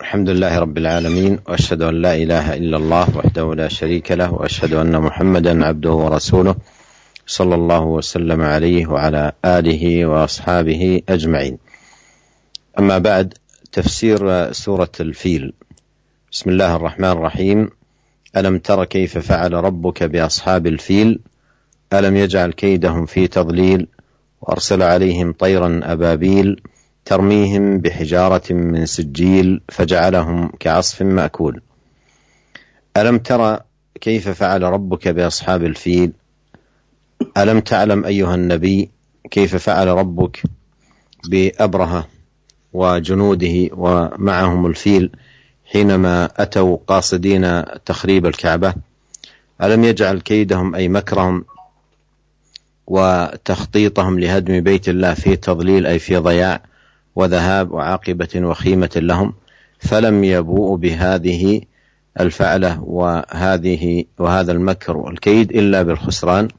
الحمد لله رب العالمين، وأشهد أن لا إله إلا الله وحده لا شريك له، وأشهد أن محمدا عبده ورسوله صلى الله وسلم عليه وعلى آله وأصحابه أجمعين. أما بعد، تفسير سورة الفيل. بسم الله الرحمن الرحيم. ألم تر كيف فعل ربك بأصحاب الفيل ألم يجعل كيدهم في تضليل وأرسل عليهم طيرا أبابيل ترميهم بحجارة من سجيل فجعلهم كعصف مأكول. ألم تر كيف فعل ربك بأصحاب الفيل ألم تعلم أيها النبي كيف فعل ربك بأبرهة وجنوده ومعهم الفيل حينما أتوا قاصدين تخريب الكعبة؟ ألم يجعل كيدهم أي مكرهم وتخطيطهم لهدم بيت الله في تضليل أي في ضياع وذهاب وعاقبة وخيمة لهم، فلم يبوءوا بهذه الفعلة وهذا المكر والكيد إلا بالخسران.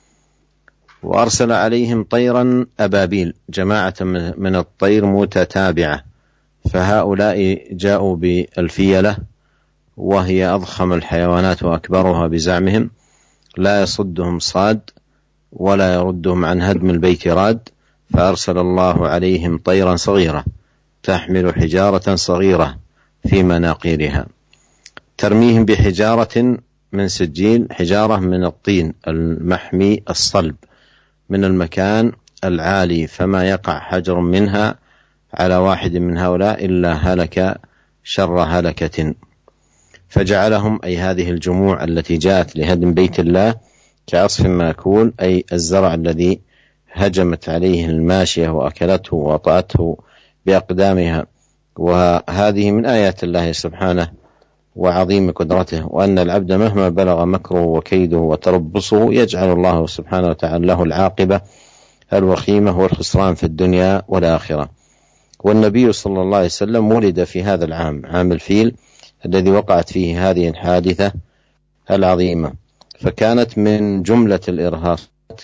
وأرسل عليهم طيرا أبابيل، جماعة من الطير متتابعة، فهؤلاء جاءوا بالفيلة وهي أضخم الحيوانات وأكبرها بزعمهم، لا يصدهم صاد ولا يردهم عن هدم البيت راد، فأرسل الله عليهم طيرا صغيرة تحمل حجارة صغيرة في مناقيرها ترميهم بحجارة من سجيل، حجارة من الطين المحمي الصلب من المكان العالي، فما يقع حجر منها على واحد من هؤلاء إلا هلك شر هلكة. فجعلهم أي هذه الجموع التي جاءت لهدم بيت الله كعصف مأكول، أي الزرع الذي هجمت عليه الماشية وأكلته وطأته بأقدامها. وهذه من آيات الله سبحانه وعظيم قدرته، وأن العبد مهما بلغ مكره وكيده وتربصه يجعل الله سبحانه وتعالى له العاقبة الوخيمة والخسران في الدنيا والآخرة. والنبي صلى الله عليه وسلم ولد في هذا العام، عام الفيل الذي وقعت فيه هذه الحادثة العظيمة، فكانت من جملة الإرهاصات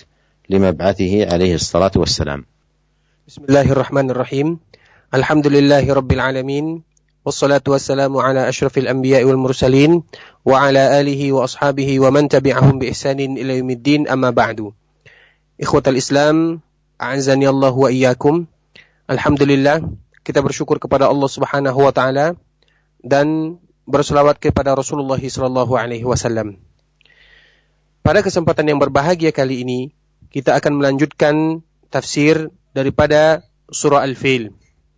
لمبعثه عليه الصلاة والسلام. بسم الله الرحمن الرحيم. الحمد لله رب العالمين، والصلاة والسلام على أشرف الأنبياء والمرسلين وعلى آله وأصحابه ومن تبعهم بإحسان إلى يوم الدين. أما بعد، إخوة الإسلام أعزني الله وإياkum. Alhamdulillah, kita bersyukur kepada Allah Subhanahu wa taala dan berselawat kepada Rasulullah sallallahu alaihi wasallam. Pada kesempatan yang berbahagia kali ini, kita akan melanjutkan tafsir daripada surah Al-Fil.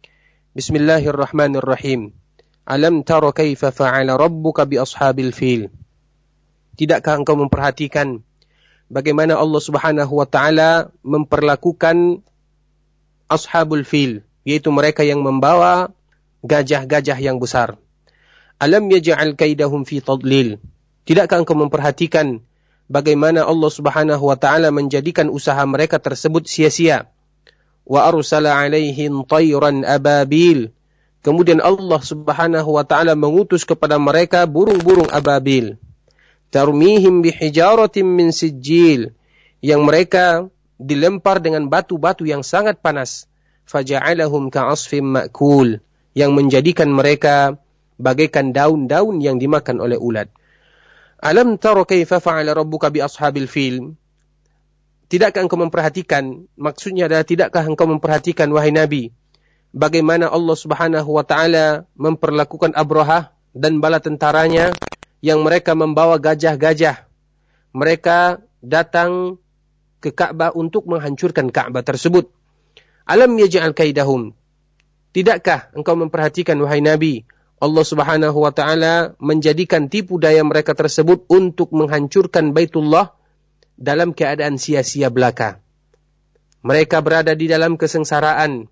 Bismillahirrahmanirrahim. Alam tara kaifa fa'ala rabbuka bi ashabil fil. Tidakkah engkau memperhatikan bagaimana Allah Subhanahu wa taala memperlakukan ashabul fil, yaitu mereka yang membawa gajah-gajah yang besar. Alam yaj'al kaidahum fi tadlil. Tidakkah engkau memperhatikan bagaimana Allah Subhanahu wa taala menjadikan usaha mereka tersebut sia-sia? Wa arsala alaihim tayran ababil. Kemudian Allah Subhanahu wa taala mengutus kepada mereka burung-burung ababil. Tarmihim bihijaratin min sijil, yang mereka dilempar dengan batu-batu yang sangat panas. Faja'alahum ka'asfim ma'kul, yang menjadikan mereka bagaikan daun-daun yang dimakan oleh ulat. Alam tara kaifa fa'ala rabbuka bi ashabil fil. Tidakkah engkau memperhatikan, maksudnya adalah tidakkah engkau memperhatikan wahai Nabi, bagaimana Allah Subhanahu wa taala memperlakukan Abrahah dan bala tentaranya yang mereka membawa gajah-gajah. Mereka datang ke Ka'bah untuk menghancurkan Ka'bah tersebut. Alam yaj'al kaidahum. Tidakkah engkau memperhatikan wahai Nabi, Allah Subhanahu wa taala menjadikan tipu daya mereka tersebut untuk menghancurkan Baitullah dalam keadaan sia-sia belaka. Mereka berada di dalam kesengsaraan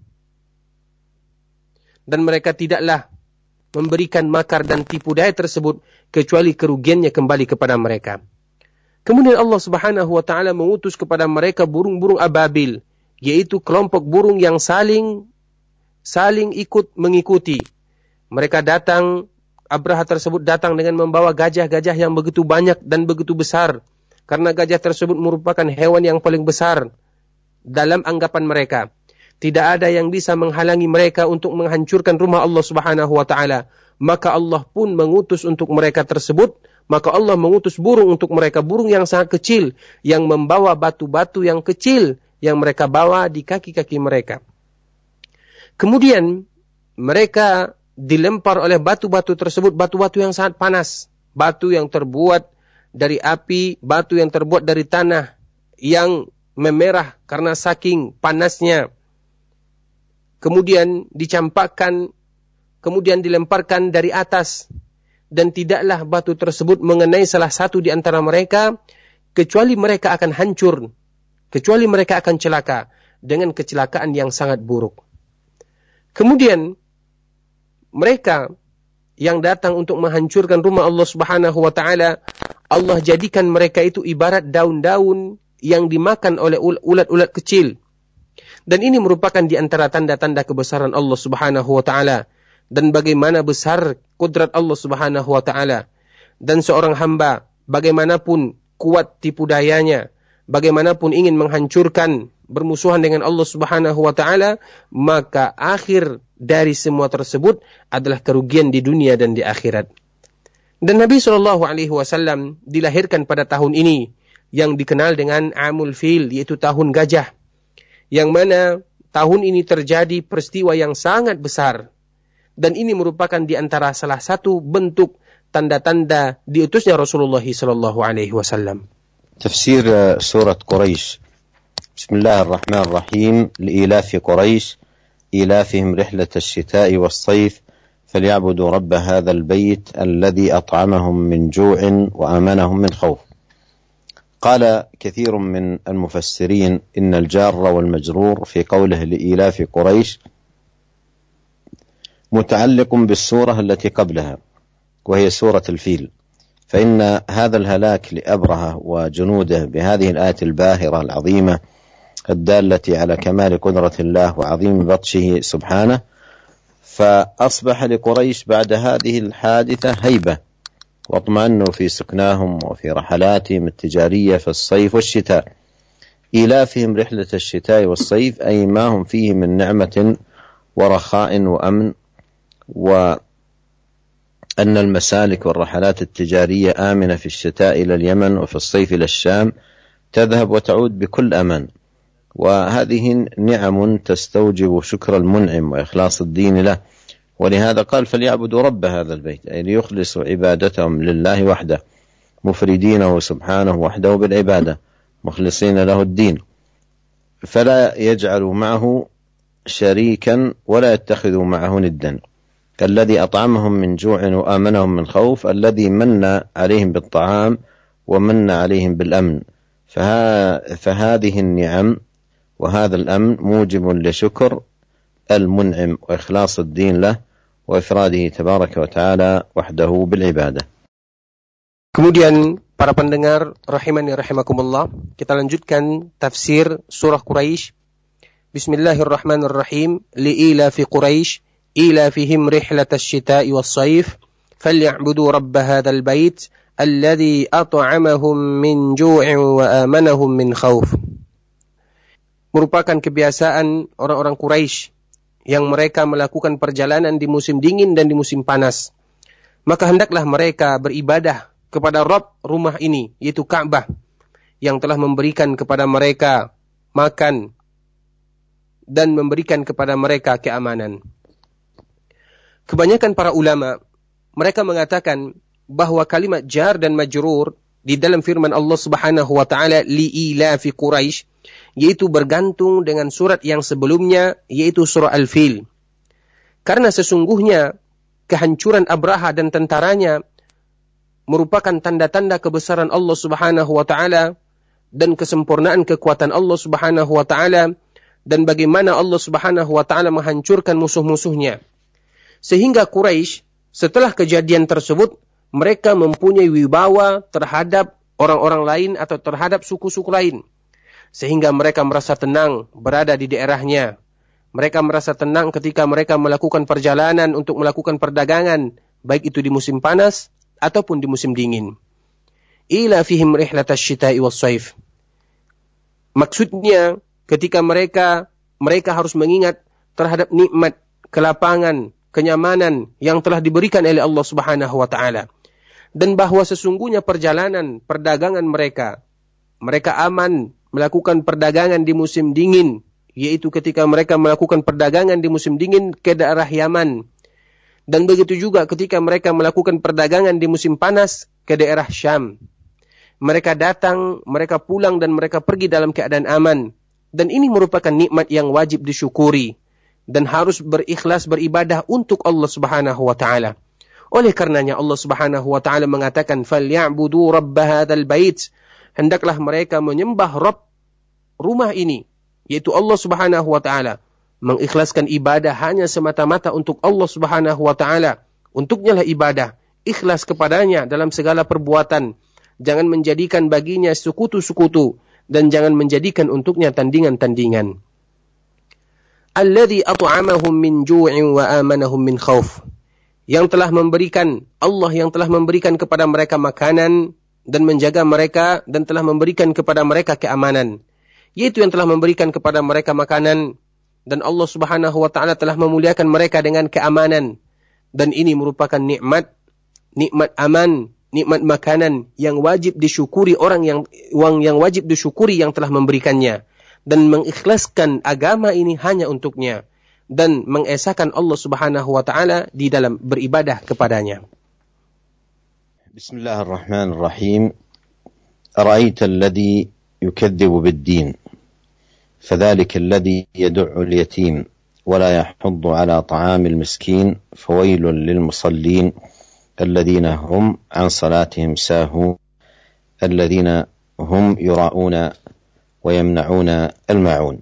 dan mereka tidaklah memberikan makar dan tipu daya tersebut kecuali kerugiannya kembali kepada mereka. Kemudian Allah Subhanahu wa taala mengutus kepada mereka burung-burung ababil, yaitu kelompok burung yang saling ikut mengikuti. Mereka datang, Abraha tersebut datang dengan membawa gajah-gajah yang begitu banyak dan begitu besar, karena gajah tersebut merupakan hewan yang paling besar dalam anggapan mereka. Tidak ada yang bisa menghalangi mereka untuk menghancurkan rumah Allah Subhanahu wa taala. maka Allah pun mengutus untuk mereka tersebut, maka Allah mengutus burung untuk mereka, burung yang sangat kecil, yang membawa batu-batu yang kecil, yang mereka bawa di kaki-kaki mereka. Kemudian mereka dilempar oleh batu-batu tersebut, batu-batu yang sangat panas, batu yang terbuat dari api, batu yang terbuat dari tanah, yang memerah karena saking panasnya. Kemudian dicampakkan, kemudian dilemparkan dari atas, dan tidaklah batu tersebut mengenai salah satu di antara mereka, kecuali mereka akan hancur, kecuali mereka akan celaka, dengan kecelakaan yang sangat buruk. Kemudian mereka yang datang untuk menghancurkan rumah Allah Subhanahu wa taala, Allah jadikan mereka itu ibarat daun-daun yang dimakan oleh ulat-ulat kecil. Dan ini merupakan di antara tanda-tanda kebesaran Allah Subhanahu wa taala, dan bagaimana besar kudrat Allah Subhanahu wa taala. Dan seorang hamba bagaimanapun kuat tipu dayanya, bagaimanapun ingin menghancurkan, bermusuhan dengan Allah Subhanahu wa taala, maka akhir dari semua tersebut adalah kerugian di dunia dan di akhirat. Dan Nabi SAW dilahirkan pada tahun ini yang dikenal dengan Amul Fil, yaitu tahun gajah, yang mana tahun ini terjadi peristiwa yang sangat besar. Dan ini merupakan di antara salah satu bentuk tanda-tanda diutusnya Rasulullah SAW. Tafsir surah Quraisy. Bismillahirrahmanirrahim. Li'ilafi Quraisy, ilafihim rihlat ash-shita'i was-sayf, falyabudu rabb hadzal bait alladhi at'amahum min ju'in wa amanahum min khawf. قال كثير من المفسرين إن الجار والمجرور في قوله لإيلاف قريش متعلق بالسورة التي قبلها وهي سورة الفيل، فإن هذا الهلاك لأبرهة وجنوده بهذه الآية الباهرة العظيمة الدالة على كمال قدرة الله وعظيم بطشه سبحانه، فأصبح لقريش بعد هذه الحادثة هيبة، واطمأنوا في سكناهم وفي رحلاتهم التجارية في الصيف والشتاء. إيلافهم رحلة الشتاء والصيف أي ما هم فيه من نعمة ورخاء وأمن، وأن المسالك والرحلات التجارية آمنة في الشتاء إلى اليمن وفي الصيف إلى الشام، تذهب وتعود بكل أمان. وهذه نعم تستوجب شكر المنعم وإخلاص الدين له، ولهذا قال فليعبدوا رب هذا البيت، أي ليخلصوا عبادتهم لله وحده، مفردينه سبحانه وحده بالعبادة، مخلصين له الدين، فلا يجعلوا معه شريكا ولا يتخذوا معه ندا، كالذي أطعمهم من جوع وآمنهم من خوف، الذي من عليهم بالطعام ومن عليهم بالأمن. فهذه النعم وهذا الأمن موجب لشكر المنعم وإخلاص الدين له وإفراده تبارك وتعالى وحده بالعبادة. Kemudian para pendengar rahimani rahimakumullah, kita lanjutkan tafsir surah Quraisy. Bismillahirrahmanirrahim. Li'ilafi Quraisy ilafihim rihlatash shita'i was-sayf falya'budu rabb hadzal bait alladzi at'amahum min ju'in wa amanahum min khauf. Merupakan kebiasaan orang-orang Quraisy yang mereka melakukan perjalanan di musim dingin dan di musim panas. Maka hendaklah mereka beribadah kepada Rabb rumah ini, yaitu Ka'bah, yang telah memberikan kepada mereka makan dan memberikan kepada mereka keamanan. Kebanyakan para ulama, mereka mengatakan bahwa kalimat jar dan majrur di dalam firman Allah Subhanahu wa taala li'ilafi Quraisy, yaitu bergantung dengan surat yang sebelumnya, yaitu surah Al-Fil. Karena sesungguhnya kehancuran Abraha dan tentaranya merupakan tanda-tanda kebesaran Allah Subhanahu wa taala dan kesempurnaan kekuatan Allah Subhanahu wa taala, dan bagaimana Allah Subhanahu wa taala menghancurkan musuh-musuhnya. Sehingga Quraisy setelah kejadian tersebut, mereka mempunyai wibawa terhadap orang-orang lain atau terhadap suku-suku lain. Sehingga mereka merasa tenang berada di daerahnya. Mereka merasa tenang ketika mereka melakukan perjalanan untuk melakukan perdagangan, baik itu di musim panas ataupun di musim dingin. Ila fihim rihlatash shita'i was-sayf. Maksudnya ketika mereka harus mengingat terhadap nikmat kelapangan, kenyamanan yang telah diberikan oleh Allah Subhanahu wa taala. Dan bahwa sesungguhnya perdagangan mereka aman melakukan perdagangan di musim dingin, yaitu ketika mereka melakukan perdagangan di musim dingin ke daerah Yaman. Dan begitu juga ketika mereka melakukan perdagangan di musim panas ke daerah Syam. Mereka datang, mereka pulang dan mereka pergi dalam keadaan aman. Dan ini merupakan nikmat yang wajib disyukuri dan harus berikhlas beribadah untuk Allah Subhanahu wa taala. Oleh karenanya Allah Subhanahu wa taala mengatakan falyabudu rabb hadzal bait, hendaklah mereka menyembah Rabb rumah ini, yaitu Allah Subhanahu wa taala, mengikhlaskan ibadah hanya semata-mata untuk Allah Subhanahu wa taala. Untuknya lah ibadah, ikhlas kepadanya dalam segala perbuatan. Jangan menjadikan baginya sekutu-sekutu dan jangan menjadikan untuknya tandingan-tandingan. Alladzi at'amahum min ju'in wa amanahum min khauf. Yang telah memberikan, Allah yang telah memberikan kepada mereka makanan dan menjaga mereka dan telah memberikan kepada mereka keamanan. Yaitu yang telah memberikan kepada mereka makanan dan Allah Subhanahu wa taala telah memuliakan mereka dengan keamanan. Dan ini merupakan nikmat aman, nikmat makanan yang wajib disyukuri orang yang wajib disyukuri yang telah memberikannya, dan mengikhlaskan agama ini hanya untuknya dan mengesahkan Allah Subhanahu wa taala di dalam beribadah kepadanya. Bismillahirrahmanirrahim. Ara'aita alladhi yukadzibu bid-din فذلك الذي يدع اليتيم ولا يحض على طعام المسكين فويل للمصلين الذين هم عن صلاتهم ساهون الذين هم يراءون ويمنعون الماعون.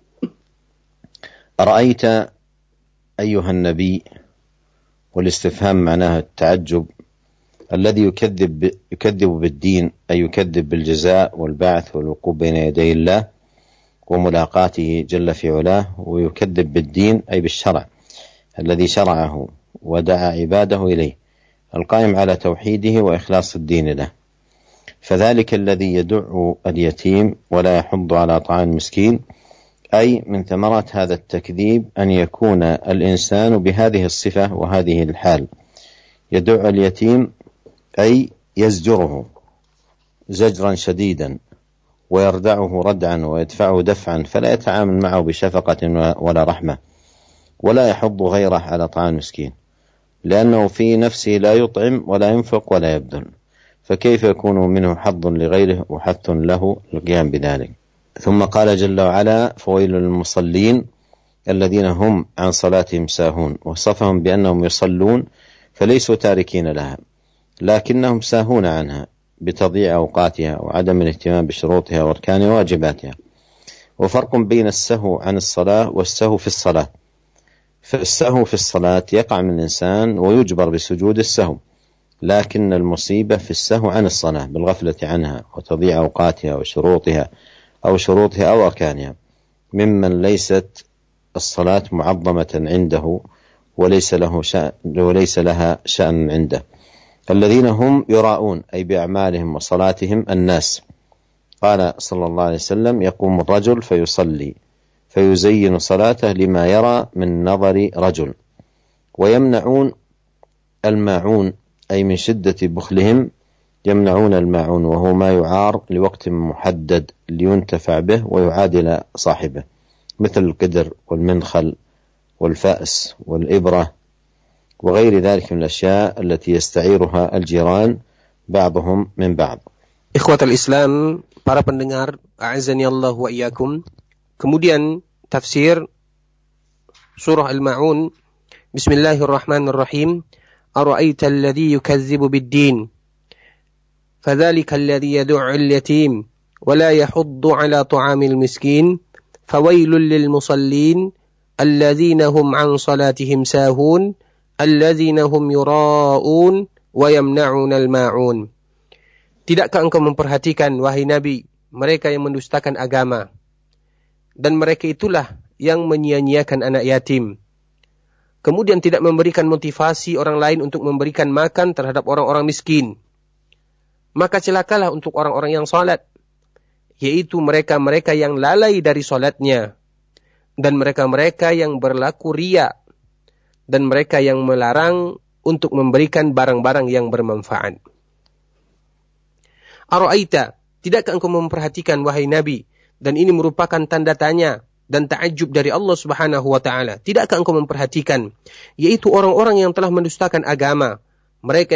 أرأيت أيها النبي، والاستفهام معناه التعجب، الذي يكذب بالدين أي يكذب بالجزاء والبعث والوقوف بين يدي الله وملاقاته جل في علاه، ويكذب بالدين أي بالشرع الذي شرعه ودعا عباده إليه القائم على توحيده وإخلاص الدين له. فذلك الذي يدع اليتيم ولا يحض على طعام المسكين، أي من ثمرات هذا التكذيب أن يكون الإنسان بهذه الصفة وهذه الحال. يدع اليتيم أي يزجره زجرا شديدا ويردعه ردعا ويدفعه دفعا، فلا يتعامل معه بشفقة ولا رحمة، ولا يحض غيره على طعام المسكين، لأنه في نفسه لا يطعم ولا ينفق ولا يبذل، فكيف يكون منه حظ لغيره وحث له القيام بذلك. ثم قال جل وعلا فويل للمصلين الذين هم عن صلاتهم ساهون، وصفهم بأنهم يصلون فليسوا تاركين لها لكنهم ساهون عنها بتضييع أوقاتها وعدم الاهتمام بشروطها وأركانها وواجباتها. وفرق بين السهو عن الصلاة والسهو في الصلاة. فالسهو في الصلاة يقع من الإنسان ويجبر بسجود السهو، لكن المصيبة في السهو عن الصلاة بالغفلة عنها وتضييع أوقاتها وشروطها أو أركانها، ممن ليست الصلاة معظمة عنده وليس لها شأن عنده. الذين هم يراءون أي بأعمالهم وصلاتهم الناس. قال صلى الله عليه وسلم يقوم الرجل فيصلي فيزين صلاته لما يرى من نظر رجل. ويمنعون الماعون أي من شدة بخلهم يمنعون الماعون، وهو ما يعار لوقت محدد لينتفع به ويعادل صاحبه، مثل القدر والمنخل والفأس والإبرة وغير ذلك من الأشياء التي يستعيرها الجيران بعضهم من بعض. Ikhwatal Islam, para pendengar, a'azzani Allah wa iyyakum. Kemudian tafsir surah Al-Ma'un. Bismillahirrahmanirrahim. Ara'aita alladhi yukazzibu bid-din fadhalika alladhi yad'u al-yatim wa la yahuddu 'ala ta'amil miskin fawailul lil musallin alladhina hum 'an salatihim sahun alladhina hum yura'un wa yamna'un al-ma'un. Tidakkah engkau memperhatikan, wahai Nabi, mereka yang mendustakan agama, dan mereka itulah yang menyia-nyiakan anak yatim, kemudian tidak memberikan motivasi orang lain untuk memberikan makan terhadap orang-orang miskin. Maka celakalah untuk orang-orang yang salat, yaitu mereka-mereka yang lalai dari salatnya, dan mereka-mereka yang berlaku riya, dan mereka yang melarang untuk memberikan barang-barang yang bermanfaat. Ara'aita, tidakkah engkau memperhatikan wahai Nabi, dan ini merupakan tanda tanya dan ta'ajub dari Allah Subhanahu wa taala. Tidakkah engkau memperhatikan, yaitu orang-orang yang telah mendustakan agama, mereka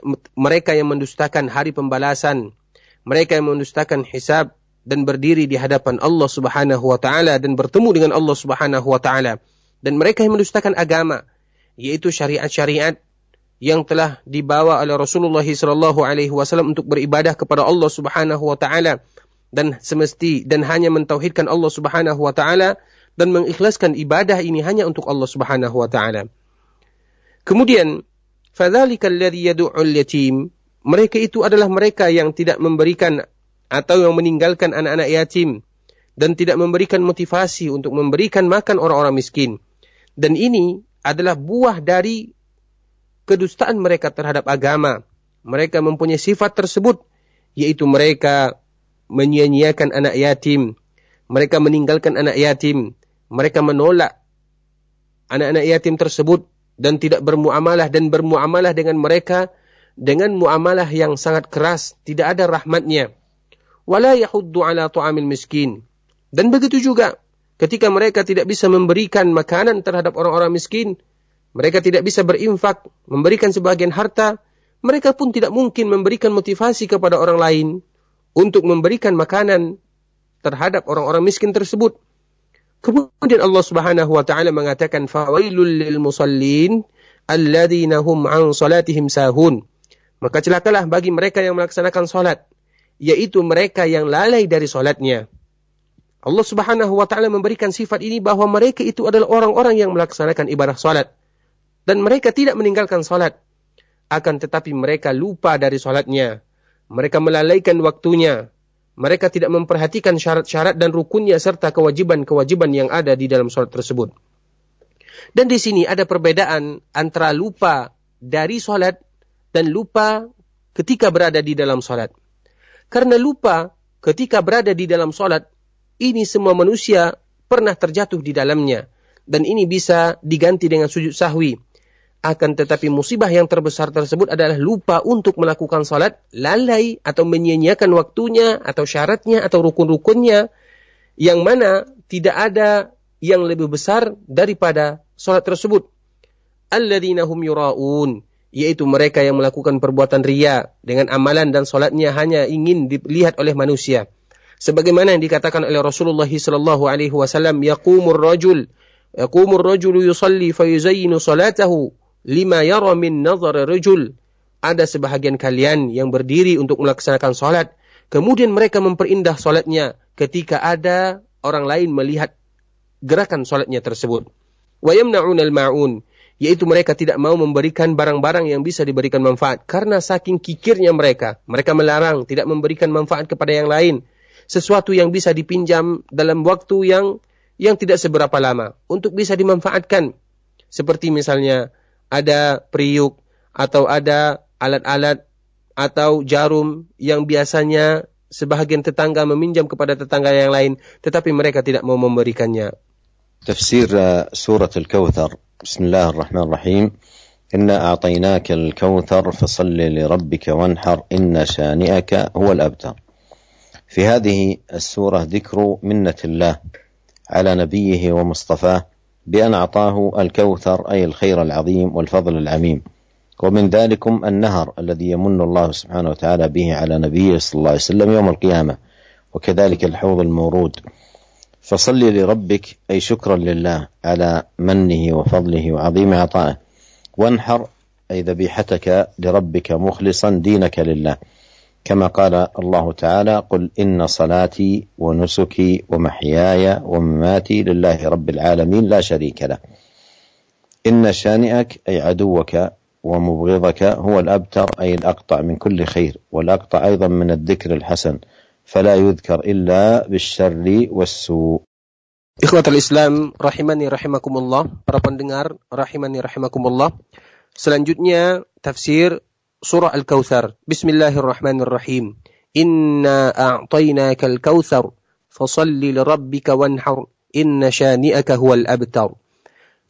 yang mendustakan hari pembalasan, mereka yang mendustakan hisab dan berdiri di hadapan Allah Subhanahu wa taala dan bertemu dengan Allah Subhanahu wa taala, dan mereka yang mendustakan agama, yaitu syariat-syariat yang telah dibawa oleh Rasulullah sallallahu alaihi wasallam untuk beribadah kepada Allah Subhanahu wa taala dan hanya mentauhidkan Allah Subhanahu wa taala dan mengikhlaskan ibadah ini hanya untuk Allah Subhanahu wa taala. Kemudian, fadzalikal ladzi yad'ul yatim, mereka itu adalah mereka yang tidak memberikan atau yang meninggalkan anak-anak yatim dan tidak memberikan motivasi untuk memberikan makan orang-orang miskin. Dan ini adalah buah dari kedustaan mereka terhadap agama. Mereka mempunyai sifat tersebut, yaitu mereka menyia-nyiakan anak yatim, mereka meninggalkan anak yatim, mereka menolak anak-anak yatim tersebut dan tidak bermuamalah dengan mereka dengan muamalah yang sangat keras, tidak ada rahmatnya. Wala yahuddu ala ta'amil miskin. Dan begitu juga ketika mereka tidak bisa memberikan makanan terhadap orang-orang miskin, mereka tidak bisa berinfak, memberikan sebagian harta, mereka pun tidak mungkin memberikan motivasi kepada orang lain untuk memberikan makanan terhadap orang-orang miskin tersebut. Kemudian Allah Subhanahu wa taala mengatakan, fawailul lil musallin alladzina hum an salatihim sahun. Maka celakalah bagi mereka yang melaksanakan salat, yaitu mereka yang lalai dari salatnya. Allah Subhanahu wa taala memberikan sifat ini bahwa mereka itu adalah orang-orang yang melaksanakan ibadah salat dan mereka tidak meninggalkan salat, akan tetapi mereka lupa dari salatnya. Mereka melalaikan waktunya. Mereka tidak memperhatikan syarat-syarat dan rukunnya serta kewajiban-kewajiban yang ada di dalam salat tersebut. Dan di sini ada perbedaan antara lupa dari salat dan lupa ketika berada di dalam salat. Karena lupa ketika berada di dalam salat, ini semua manusia pernah terjatuh di dalamnya. Dan ini bisa diganti dengan sujud sahwi. Akan tetapi musibah yang terbesar tersebut adalah lupa untuk melakukan salat, lalai atau menyia-nyiakan waktunya atau syaratnya atau rukun-rukunnya, yang mana tidak ada yang lebih besar daripada salat tersebut. Alladzina hum yura'un, yaitu mereka yang melakukan perbuatan riya dengan amalan dan salatnya hanya ingin dilihat oleh manusia. Sebagaimana yang dikatakan oleh Rasulullah sallallahu alaihi wasallam, yaqumur rajulu yusalli fayuzayyinu salatahu lima yara min nazar rajul. Ada sebahagian kalian yang berdiri untuk melaksanakan salat, kemudian mereka memperindah salatnya ketika ada orang lain melihat gerakan salatnya tersebut. Wa yamna'unal ma'un, yaitu mereka tidak mau memberikan barang-barang yang bisa diberikan manfaat karena saking kikirnya mereka melarang tidak memberikan manfaat kepada yang lain, sesuatu yang bisa dipinjam dalam waktu yang tidak seberapa lama untuk bisa dimanfaatkan, seperti misalnya ada periuk atau ada alat-alat atau jarum yang biasanya sebahagian tetangga meminjam kepada tetangga yang lain, tetapi mereka tidak mau memberikannya. Tafsir surah Al-Kawthar. Bismillahirrahmanirrahim. Inna a'tainaka al-kawthar fasalli li rabbika wanhar inna shani'aka huwal abtar. في هذه السورة ذكر منة الله على نبيه ومصطفاه بأن أعطاه الكوثر أي الخير العظيم والفضل العميم، ومن ذلكم النهر الذي يمن الله سبحانه وتعالى به على نبيه صلى الله عليه وسلم يوم القيامة، وكذلك الحوض المورود. فصل لربك أي شكرا لله على منه وفضله وعظيم عطائه، وانحر أي ذبيحتك لربك مخلصا دينك لله، كما قال الله تعالى قل إن صلاتي ونسكي ومحياي ومماتي لله رب العالمين لا شريك له. إن شانئك أي عدوك ومبغضك هو الأبتر أي الأقطع من كل خير، والأقطع أيضا من الذكر الحسن فلا يذكر إلا بالشر والسوء. Ikhwatul Islam rahimani rahimakumullah, para pendengar rahimani rahimakumullah. Selanjutnya tafsir surah Al-Kawthar. Bismillahirrahmanirrahim. Inna a'tainaka al-kawthar fasalli lirabbika wanhar inna shani'aka huwal abtar.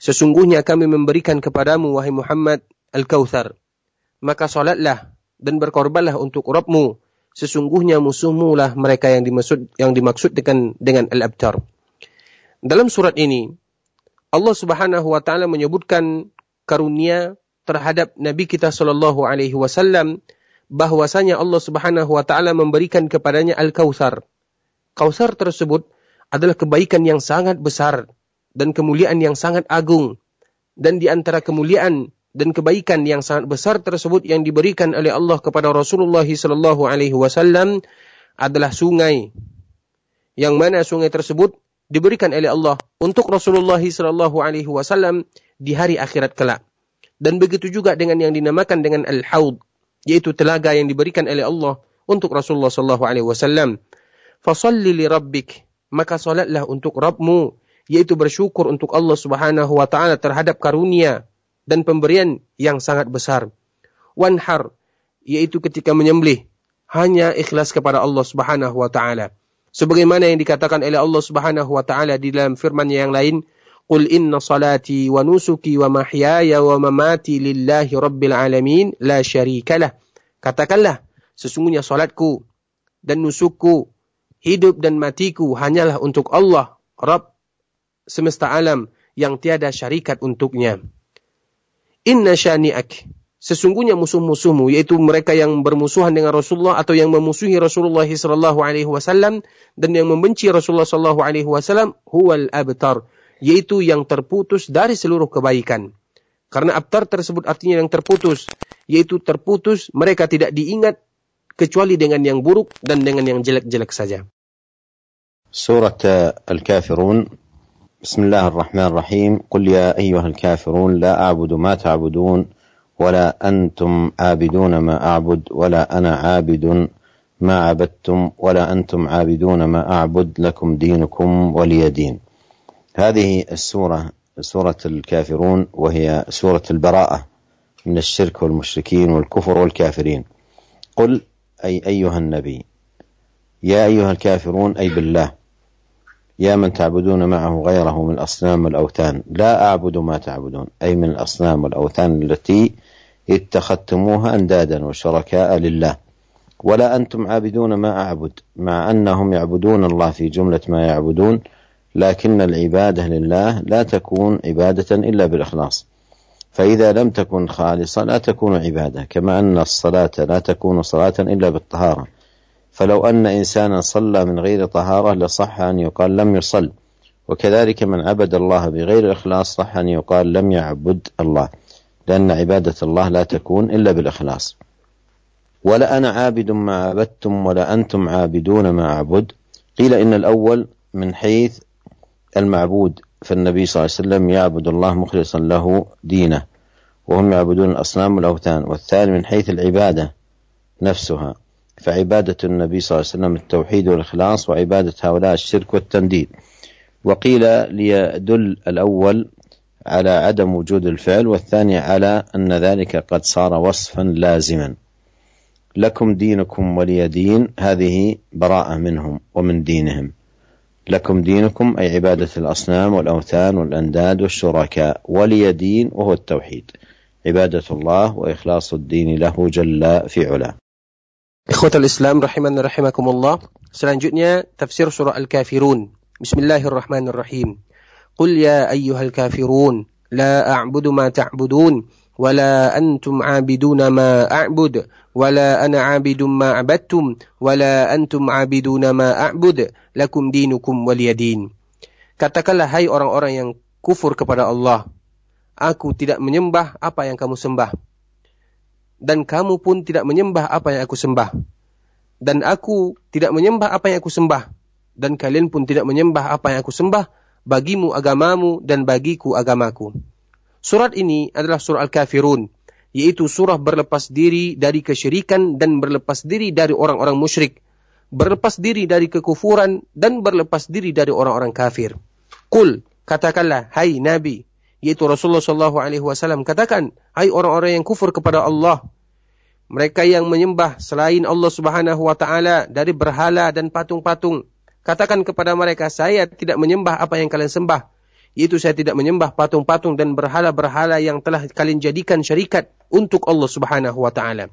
Sesungguhnya kami memberikan kepadamu, wahai Muhammad, Al-Kautsar. Maka salatlah dan berkorbanlah untuk Rabbmu. Sesungguhnya musuhmu lah mereka yang dimaksud dengan Al-Abtar. Dalam surat ini, Allah Subhanahu wa taala menyebutkan karunia terhadap Nabi kita sallallahu alaihi wasallam, bahwasanya Allah Subhanahu wa taala memberikan kepadanya Al-Kautsar. Kautsar tersebut adalah kebaikan yang sangat besar dan kemuliaan yang sangat agung. Dan di antara kemuliaan dan kebaikan yang sangat besar tersebut yang diberikan oleh Allah kepada Rasulullah sallallahu alaihi wasallam adalah sungai, yang mana sungai tersebut diberikan oleh Allah untuk Rasulullah sallallahu alaihi wasallam di hari akhirat kelak. Dan begitu juga dengan yang dinamakan dengan Al-Haud, yaitu telaga yang diberikan oleh Allah untuk Rasulullah sallallahu alaihi wasallam. Fasalli li rabbik, maka salatlah untuk Rabbmu, yaitu bersyukur untuk Allah Subhanahu wa taala terhadap karunia dan pemberian yang sangat besar. Wanhar, yaitu ketika menyembelih hanya ikhlas kepada Allah Subhanahu wa taala. Sebagaimana yang dikatakan oleh Allah Subhanahu wa taala di dalam firman-Nya yang lain, "Qul inna salati wa nusuki wa mahyaya wa mamati lillahi rabbil alamin la syarikalah." Katakanlah, sesungguhnya salatku dan nusukku, hidup dan matiku hanyalah untuk Allah, Rabb semesta alam yang tiada syarikat untuknya. Inna syani'ak, sesungguhnya musuh-musuhmu, yaitu mereka yang bermusuhan dengan Rasulullah atau yang memusuhi Rasulullah sallallahu alaihi wasallam dan yang membenci Rasulullah sallallahu alaihi wasallam, huwal abtar, yaitu yang terputus dari seluruh kebaikan. Karena abtar tersebut artinya yang terputus, yaitu terputus, mereka tidak diingat kecuali dengan yang buruk dan dengan yang jelek-jelek saja. Surah Al-Kafirun. بسم الله الرحمن الرحيم. قل يا أيها الكافرون لا أعبد ما تعبدون ولا أنتم عابدون ما أعبد ولا أنا عابد ما عبدتم ولا أنتم عابدون ما أعبد لكم دينكم ولي دين. هذه السورة سورة الكافرون، وهي سورة البراءة من الشرك والمشركين والكفر والكافرين. قل أي أيها النبي، يا أيها الكافرون أي بالله، يا من تعبدون معه غيره من الأصنام والأوثان، لا أعبد ما تعبدون، أي من الأصنام والأوثان التي اتخذتموها أندادا وشركاء لله، ولا أنتم عابدون ما أعبد، مع أنهم يعبدون الله في جملة ما يعبدون، لكن العبادة لله لا تكون عبادة إلا بالإخلاص، فإذا لم تكن خالصة لا تكون عبادة، كما أن الصلاة لا تكون صلاة إلا بالطهارة، فلو أن إنسانا صلى من غير طهارة لصح أن يقال لم يصل، وكذلك من عبد الله بغير إخلاص صح أن يقال لم يعبد الله، لأن عبادة الله لا تكون إلا بالإخلاص. ولا أنا عابد ما عبدتم ولا أنتم عابدون ما أعبد، قيل إن الأول من حيث المعبود، فالنبي صلى الله عليه وسلم يعبد الله مخلصا له دينه، وهم يعبدون الأصنام والأوثان، والثاني من حيث العبادة نفسها، فعبادة النبي صلى الله عليه وسلم التوحيد والإخلاص، وعبادة هؤلاء الشرك والتنديد. وقيل ليدل الأول على عدم وجود الفعل، والثاني على أن ذلك قد صار وصفا لازما. لكم دينكم ولي دين، هذه براءة منهم ومن دينهم. لكم دينكم أي عبادة الأصنام والأوثان والأنداد والشركاء، ولي دين وهو التوحيد، عبادة الله وإخلاص الدين له جل في علاه. Ikhwatal Islam rahiman rahimakumullah. Selanjutnya tafsir surah Al-Kafirun. Bismillahirrahmanirrahim. Qul ya ayyuhal kafirun la a'budu ma ta'budun wala antum 'abiduna ma a'bud wala ana 'abidun ma 'abadtum wala antum 'abiduna ma a'bud lakum dinukum waliyadin. Katakanlah hai orang-orang yang kufur kepada Allah, aku tidak menyembah apa yang kamu sembah, dan kamu pun tidak menyembah apa yang aku sembah. Dan aku tidak menyembah apa yang aku sembah. Dan kalian pun tidak menyembah apa yang aku sembah. Bagimu agamamu dan bagiku agamaku. Surat ini adalah surah Al-Kafirun, yaitu surah berlepas diri dari kesyirikan dan berlepas diri dari orang-orang musyrik, berlepas diri dari kekufuran dan berlepas diri dari orang-orang kafir. Qul, katakanlah, hai Nabi, yaitu Rasulullah SAW, katakan, hai orang-orang yang kufur kepada Allah, mereka yang menyembah selain Allah Subhanahu wa taala dari berhala dan patung-patung, katakan kepada mereka, saya tidak menyembah apa yang kalian sembah, yaitu saya tidak menyembah patung-patung dan berhala-berhala yang telah kalian jadikan syarikat untuk Allah Subhanahu wa taala.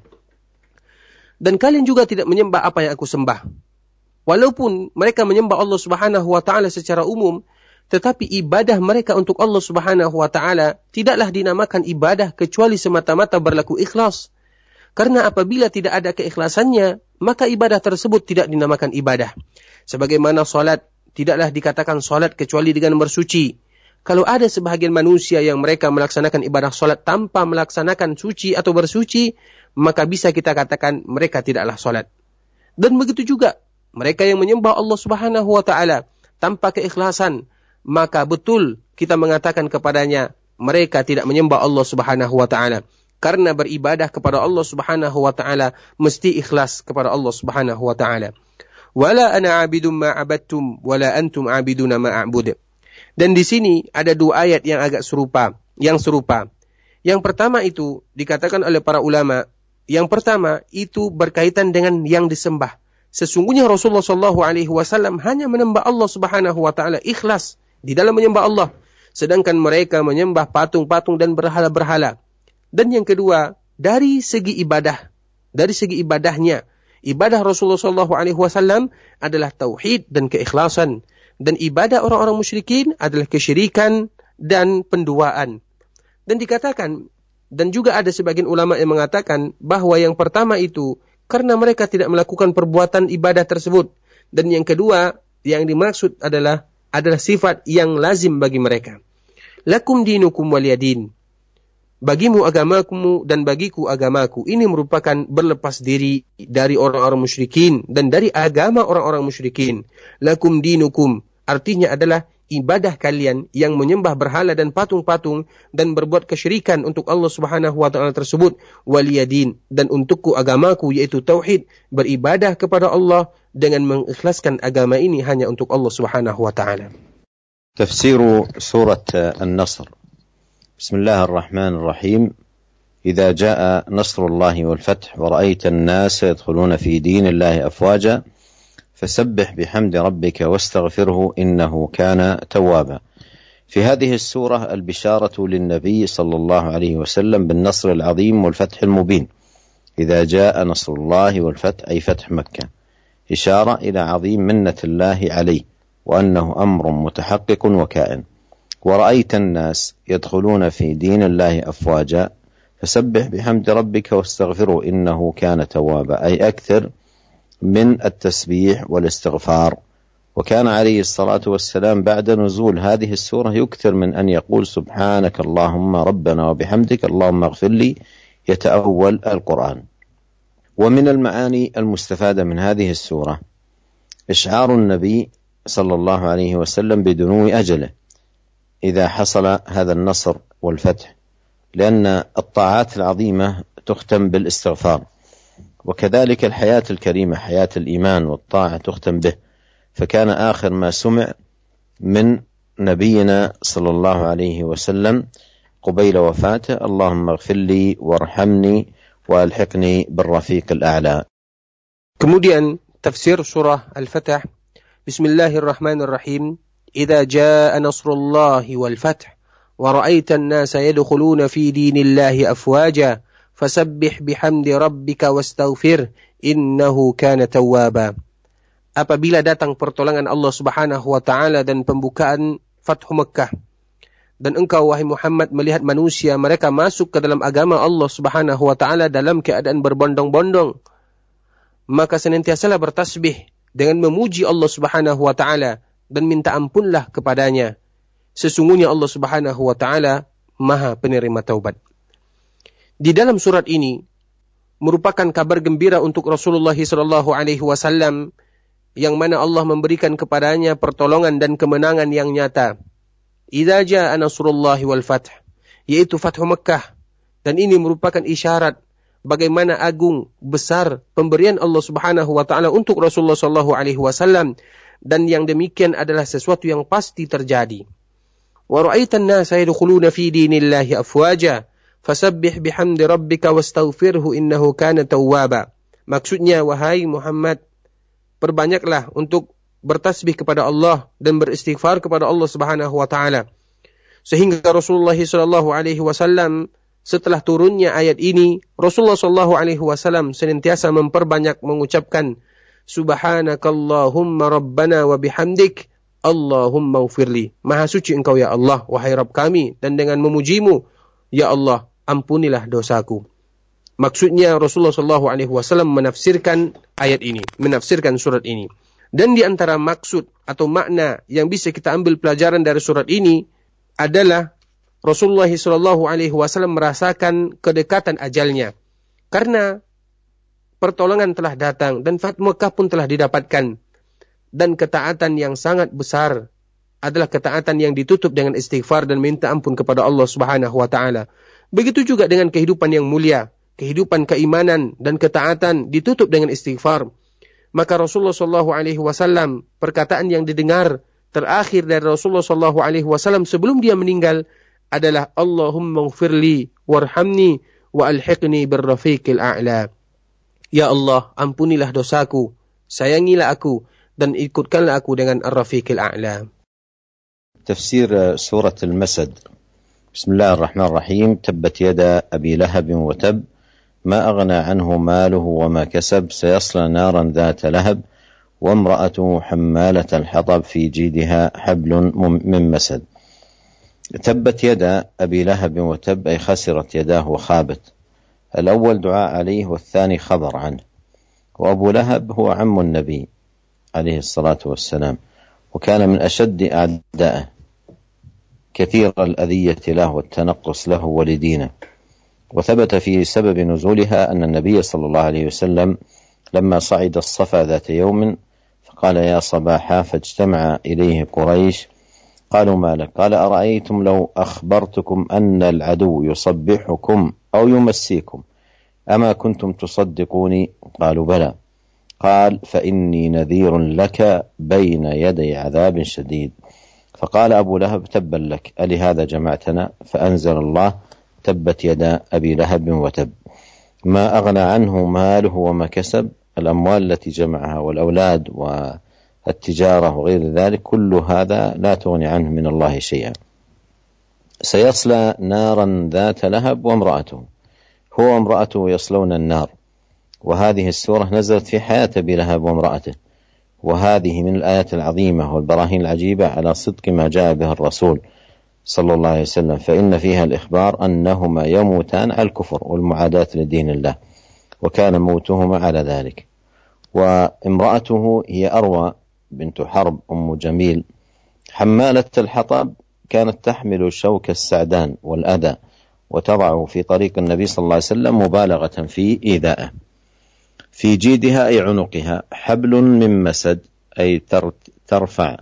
Dan kalian juga tidak menyembah apa yang aku sembah. Walaupun mereka menyembah Allah Subhanahu wa taala secara umum, tetapi ibadah mereka untuk Allah Subhanahu wa taala tidaklah dinamakan ibadah kecuali semata-mata berlaku ikhlas. Karena apabila tidak ada keikhlasannya, maka ibadah tersebut tidak dinamakan ibadah. Sebagaimana salat, tidaklah dikatakan salat kecuali dengan bersuci. Kalau ada sebahagian manusia yang mereka melaksanakan ibadah salat tanpa melaksanakan suci atau bersuci, maka bisa kita katakan mereka tidaklah salat. Dan begitu juga mereka yang menyembah Allah Subhanahu wa taala tanpa keikhlasan, maka betul kita mengatakan kepadanya mereka tidak menyembah Allah Subhanahu wa taala. Karena beribadah kepada Allah Subhanahu wa taala mesti ikhlas kepada Allah Subhanahu wa taala. Wala ana 'abidun ma 'abadtum wala antum 'abiduna ma a'bud. Dan di sini ada dua ayat yang agak serupa. Yang pertama itu dikatakan oleh para ulama. Yang pertama itu berkaitan dengan yang disembah. Sesungguhnya Rasulullah SAW hanya menyembah Allah Subhanahu wa taala ikhlas di dalam menyembah Allah. Sedangkan mereka menyembah patung-patung dan berhala-berhala. Dan yang kedua, dari segi ibadahnya, ibadah Rasulullah SAW adalah tauhid dan keikhlasan. Dan ibadah orang-orang musyrikin adalah kesyirikan dan penduaan. Dan dikatakan, dan juga ada sebagian ulama yang mengatakan bahwa yang pertama itu karena mereka tidak melakukan perbuatan ibadah tersebut. Dan yang kedua, yang dimaksud adalah sifat yang lazim bagi mereka. Lakum dinukum waliyadin. Bagimu agamamu dan bagiku agamaku. Ini merupakan berlepas diri dari orang-orang musyrikin dan dari agama orang-orang musyrikin. Lakum dinukum artinya adalah ibadah kalian yang menyembah berhala dan patung-patung dan berbuat kesyirikan untuk Allah Subhanahu wa taala tersebut, waliyadin, dan untukku agamaku yaitu tauhid, beribadah kepada Allah dengan mengikhlaskan agama ini hanya untuk Allah Subhanahu wa taala. تفسير سورة النصر. بسم الله الرحمن الرحيم. إذا جاء نصر الله والفتح ورأيت الناس يدخلون في دين الله أفواجا فسبح بحمد ربك واستغفره إنه كان توابا. في هذه السورة البشارة للنبي صلى الله عليه وسلم بالنصر العظيم والفتح المبين. إذا جاء نصر الله والفتح أي فتح مكة، إشارة إلى عظيم منة الله عليه وأنه أمر متحقق وكائن. ورأيت الناس يدخلون في دين الله أفواجا فسبح بحمد ربك واستغفره إنه كان توابا، أي أكثر من التسبيح والاستغفار. وكان عليه الصلاة والسلام بعد نزول هذه السورة يكثر من أن يقول سبحانك اللهم ربنا وبحمدك اللهم اغفر لي، يتأول القرآن. ومن المعاني المستفادة من هذه السورة إشعار النبي صلى الله عليه وسلم بدنو أجله إذا حصل هذا النصر والفتح، لأن الطاعات العظيمة تختم بالاستغفار، وكذلك الحياة الكريمة حياة الإيمان والطاعة تختم به. فكان آخر ما سمع من نبينا صلى الله عليه وسلم قبيل وفاته اللهم اغفر لي وارحمني وألحقني بالرفيق الأعلى. Kemudian tafsir surah Al-Fatah. Bismillahirrahmanirrahim. إذا جاء نصر الله والفتح ورأيت الناس يدخلون في دين الله أفواجا فسبح بحمد ربك واستغفره إنه كان توابا. Apabila datang pertolongan Allah Subhanahu wa taala dan pembukaan Fathu Makkah, dan engkau wahai Muhammad melihat manusia mereka masuk ke dalam agama Allah Subhanahu wa taala dalam keadaan berbondong-bondong, maka senantiasalah bertasbih dengan memuji Allah Subhanahu wa taala dan minta ampunlah kepadanya. Sesungguhnya Allah Subhanahu wa taala Maha penerima taubat. Di dalam surat ini merupakan kabar gembira untuk Rasulullah sallallahu alaihi wasallam yang mana Allah memberikan kepadanya pertolongan dan kemenangan yang nyata. Idza jaa nasrullahi wal fath, yaitu Fathu Makkah, dan ini merupakan isyarat bagaimana agung besar pemberian Allah Subhanahu wa taala untuk Rasulullah sallallahu alaihi wasallam, dan yang demikian adalah sesuatu yang pasti terjadi. Wa ra'aitan nasa yadkhuluna fi dinillahi afwaja fasabbih bihamdi rabbika wastaghfirhu innahu kana tawwaba. Maksudnya wahai Muhammad, perbanyaklah untuk bertasbih kepada Allah dan beristighfar kepada Allah Subhanahu wa taala. Sehingga Rasulullah SAW setelah turunnya ayat ini, Rasulullah SAW senantiasa memperbanyak mengucapkan Subhanakallahumma Rabbana wa bihamdik Allahumma ufirli. Maha suci engkau ya Allah, wahai Rabb kami, dan dengan memujimu, ya Allah, ampunilah dosaku. Maksudnya Rasulullah SAW menafsirkan ayat ini, menafsirkan surat ini. Dan di antara maksud atau makna yang bisa kita ambil pelajaran dari surat ini adalah Rasulullah SAW merasakan kedekatan ajalnya. Karena pertolongan telah datang dan Fathu Mekah pun telah didapatkan. Dan ketaatan yang sangat besar adalah ketaatan yang ditutup dengan istighfar dan minta ampun kepada Allah Subhanahu wa taala. Begitu juga dengan kehidupan yang mulia, kehidupan keimanan dan ketaatan ditutup dengan istighfar. Maka Rasulullah SAW perkataan yang didengar terakhir dari Rasulullah SAW sebelum dia meninggal adalah Allahumma ghfirli warhamni wa alhiqni birrafiqil a'la. Ya Allah, ampunilah dosaku, sayangilah aku, dan ikutkanlah aku dengan ar-rafiqil a'la. تفسير سورة المسد. بسم الله الرحمن الرحيم. تبت يدا أبي لهب وتب ما أغنى عنه ماله وما كسب سيصلى نارا ذات لهب وامرأته حمالة الحطب في جيدها حبل من مسد. تبت يدا أبي لهب وتب أي خسرت يداه وخابت. الأول دعاء عليه والثاني خبر عنه. وأبو لهب هو عم النبي عليه الصلاة والسلام، وكان من أشد أعدائه كثير الأذية له والتنقص له ولدينه. وثبت في سبب نزولها أن النبي صلى الله عليه وسلم لما صعد الصفا ذات يوم فقال يا صباحا فاجتمع إليه قريش قالوا ما لك؟ قال أرأيتم لو أخبرتكم أن العدو يصبحكم أو يمسيكم أما كنتم تصدقوني؟ قالوا بلى. قال فإني نذير لك بين يدي عذاب شديد. فقال أبو لهب تبا لك ألهذا جمعتنا؟ فأنزل الله تبت يدا أبي لهب وتب ما أغنى عنه ماله وما كسب. الأموال التي جمعها والأولاد والتجارة وغير ذلك كل هذا لا تغني عنه من الله شيئا. سيصلى نارا ذات لهب وامرأته، هو وامرأته يصلون النار. وهذه السورة نزلت في حياة أبي لهب وامرأته، وهذه من الآيات العظيمة والبراهين العجيبة على صدق ما جاء به الرسول صلى الله عليه وسلم، فإن فيها الإخبار أنهما يموتان على الكفر والمعاداة لدين الله، وكان موتهما على ذلك. وامرأته هي أروى بنت حرب أم جميل حمالة الحطب، كانت تحمل شوك السعدان والأذى وتضعه في طريق النبي صلى الله عليه وسلم مبالغة في إيذائه. في جيدها أي عنقها حبل من مسد أي ترفع